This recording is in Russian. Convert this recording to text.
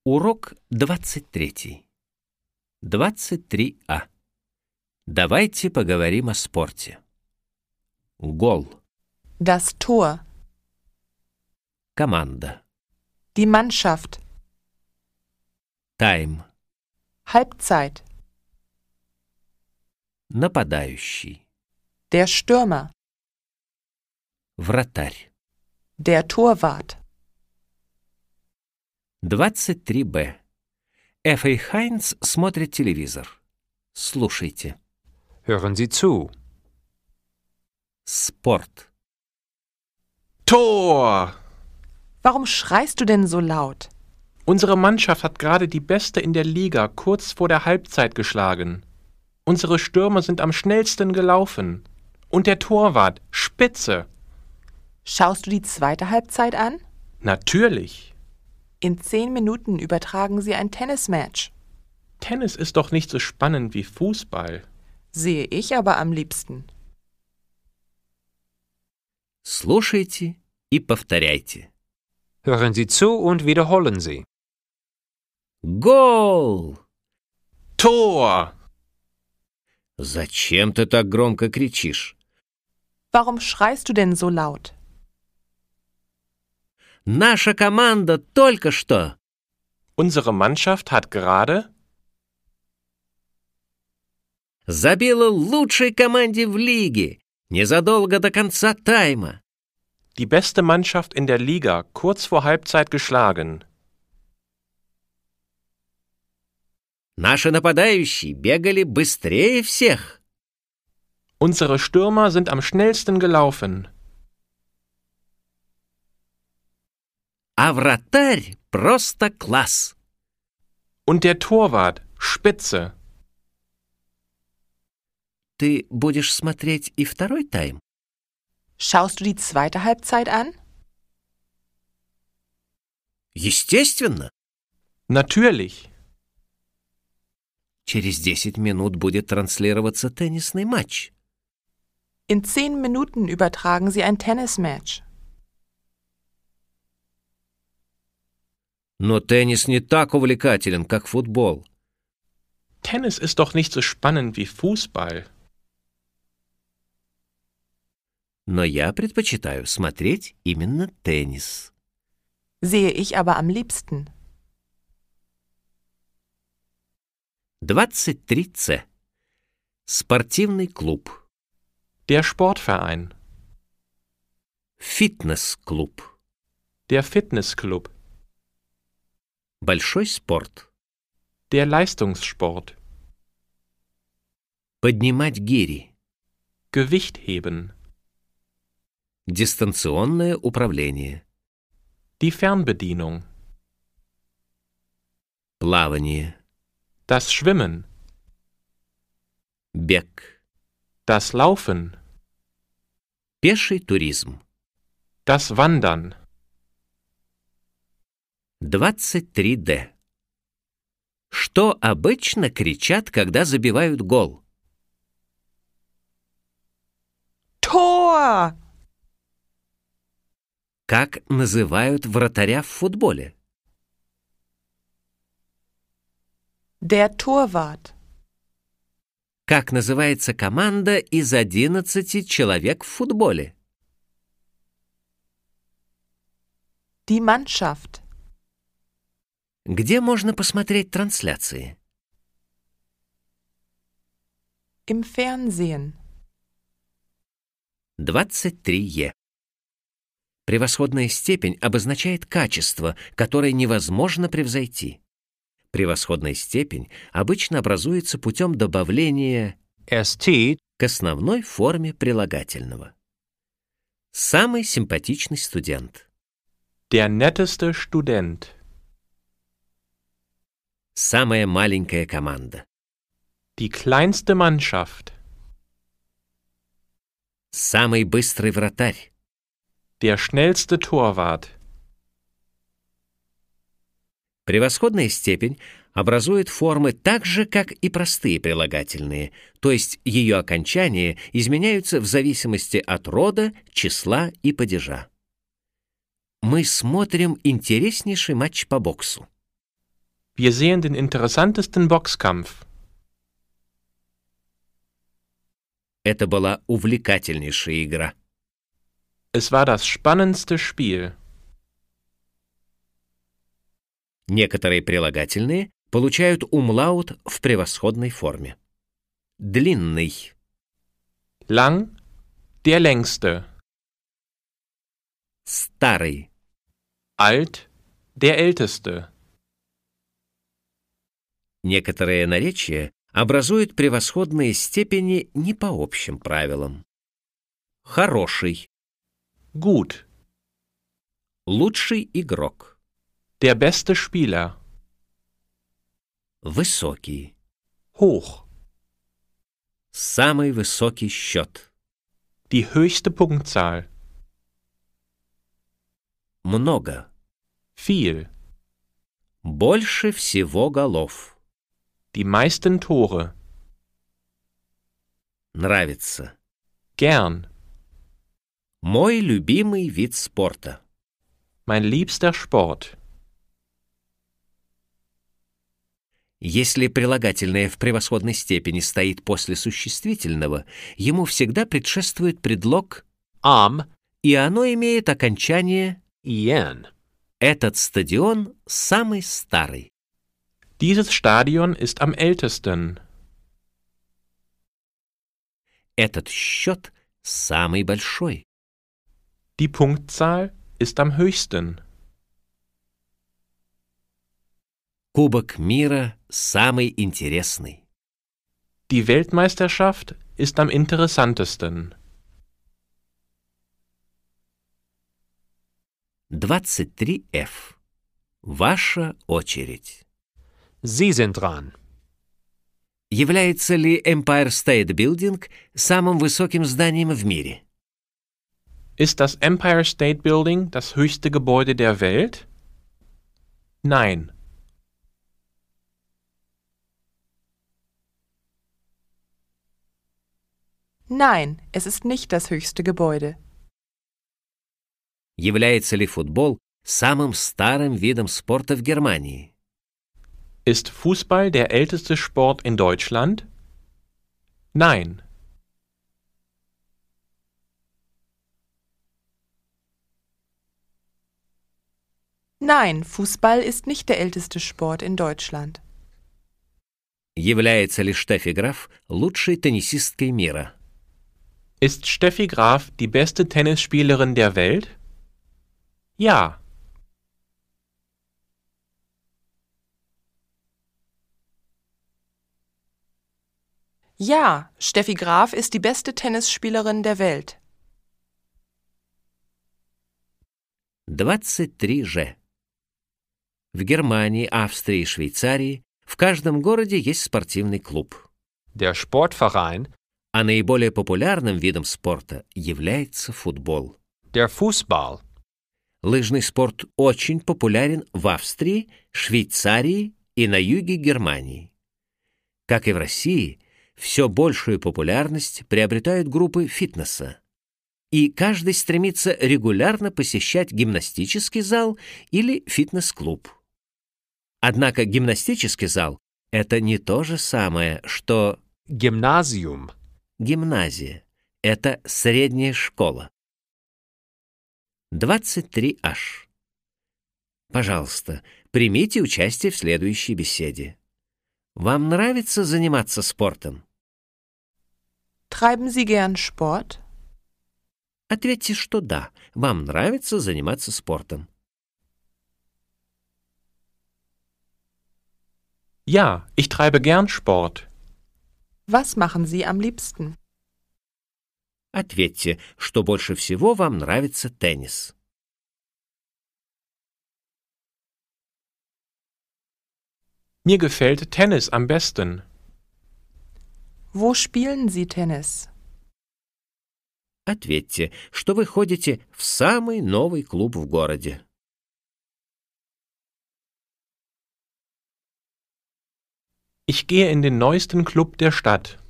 Урок 23. 23А. Давайте поговорим о спорте. Гол. Das Tor, Команда. die Mannschaft, Тайм. Halbzeit, Нападающий. der Stürmer, Вратарь. der Torwart. 23Б. Эффи Хайнц смотрит телевизор. Слушайте. Hören Sie zu. Спорт. Tor! Warum schreist du denn so laut? Unsere Mannschaft hat gerade die Beste in der Liga kurz vor der Halbzeit geschlagen. Unsere Stürmer sind am schnellsten gelaufen. Und der Torwart, spitze. Schaust du die zweite Halbzeit an? Natürlich. In 10 Minuten übertragen sie ein Tennismatch. Tennis ist doch nicht so spannend wie Fußball. Sehe ich aber am liebsten. Слушайте и повторяйте. Hören Sie zu und wiederholen Sie. Гол! Tor! Зачем ты так громко кричишь? Warum schreist du denn so laut? Наша команда только что. Unsere Mannschaft hat gerade Забила лучшей команде в лиге незадолго до конца тайма. die beste Mannschaft in der Liga kurz vor Halbzeit geschlagen. Наши нападающие бегали быстрее всех. Unsere Stürmer sind am schnellsten gelaufen. А вратарь просто класс. Und der Torwart, spitze. Ты будешь смотреть и второй тайм? Schaust du die zweite Halbzeit an? Естественно. Natürlich. Через 10 минут будет транслироваться теннисный матч. In 10 Minuten übertragen sie ein Tennismatch. Но теннис не так увлекателен, как футбол. Tennis ist doch nicht so spannend wie Fußball. Но я предпочитаю смотреть именно теннис. Sehe ich aber am liebsten. 23С. Спортивный клуб. Der Sportverein. Фитнес-клуб. Der Fitnessclub. Большой спорт. Der Leistungssport. Поднимать гири. Gewicht heben. Дистанционное управление. Die Fernbedienung. Плавание. Das Schwimmen. Бег. Das Laufen. Пеший туризм. Das Wandern. 23Д. Что обычно кричат, когда забивают гол? Tor! Как называют вратаря в футболе? Der Torwart. Как называется команда из 11 человек в футболе? Die Mannschaft. Где можно посмотреть трансляции? Im Fernsehen. 23Е. Превосходная степень обозначает качество, которое невозможно превзойти. Превосходная степень обычно образуется путем добавления ST к основной форме прилагательного. Самый симпатичный студент. Der netteste Student. Самая маленькая команда. Die kleinste Mannschaft. Самый быстрый вратарь. Der schnellste Torwart. Превосходная степень образует формы так же, как и простые прилагательные, то есть ее окончания изменяются в зависимости от рода, числа и падежа. Мы смотрим интереснейший матч по боксу. Wir sehen den interessantesten Boxkampf. Это была увлекательнейшая игра. Es war das spannendste Spiel. Некоторые прилагательные получают умлаут в превосходной форме. Длинный, Lang, der längste. старый, Alt, der älteste. некоторые наречия образуют превосходные степени не по общим правилам. Хороший, Gut, лучший игрок, der beste Spieler. высокий, Hoch, самый высокий счет, die höchste Punktzahl. много, Viel, больше всего голов, die meisten Tore. нравится, Gern, мой любимый вид спорта. mein liebster Sport. Если прилагательное в превосходной степени стоит после существительного, ему всегда предшествует предлог Am, и оно имеет окончание ien. «Этот стадион самый старый». Dieses Stadion ist am ältesten. Этот счет самый большой. Die Punktzahl ist am höchsten. Кубок мира самый интересный. Die Weltmeisterschaft ist am interessantesten. 23F. Ваша очередь. Sie sind dran. Является ли Empire State Building самым высоким зданием в мире? Ist das Empire State Building das höchste Gebäude der Welt? Nein. Nein, es ist nicht das höchste Gebäude. Является ли футбол самым старым видом спорта в Германии? Ist Fußball der älteste Sport in Deutschland? Nein. Nein, Fußball ist nicht der älteste Sport in Deutschland. Является ли Штеффи Граф лучшей теннисисткой мира? Ist Steffi Graf die beste Tennisspielerin der Welt? Ja. Ja, Steffi Graf ist die beste Tennisspielerin der Welt. 23Ж. В Германии, Австрии и Швейцарии в каждом городе есть спортивный клуб. Der Sportverein, А наиболее популярным видом спорта является футбол. der Fußball. Лыжный спорт очень популярен в Австрии, Швейцарии и на юге Германии. Как и в России, все большую популярность приобретают группы фитнеса. И каждый стремится регулярно посещать гимнастический зал или фитнес-клуб. Однако гимнастический зал — это не то же самое, что Gymnasium. гимназия. Это средняя школа. 23H. Пожалуйста, примите участие в следующей беседе. Вам нравится заниматься спортом? Treiben Sie gern Sport? Ответьте, что да, вам нравится заниматься спортом. Ja, ich treibe gern Sport. Was machen Sie am liebsten? Ответьте, что больше всего вам нравится теннис. Mir gefällt Tennis am besten. Wo spielen Sie Tennis? Ответьте, что вы ходите в самый новый клуб в городе. Ich gehe in den neuesten Club der Stadt.